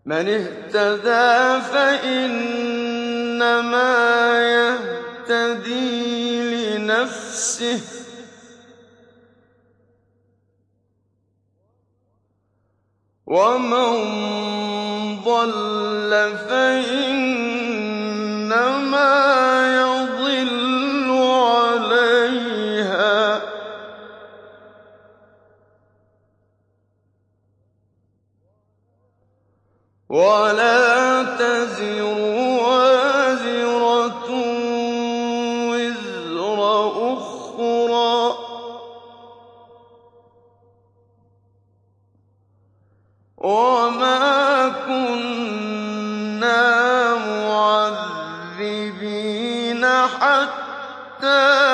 مَّنِ اهْتَدَىٰ فَإِنَّمَا يَهْتَدِي لِنَفْسِهِ ۖ وَمَن ضَلَّ فَإِنَّمَا يَضِلُّ عَلَيْهَا ۚ وَلَا تَزِرُ وَازِرَةٌ وِزْرَ أُخْرَىٰ ۚ وَمَا كُنَّا مُعَذِّبِينَ حَتَّىٰ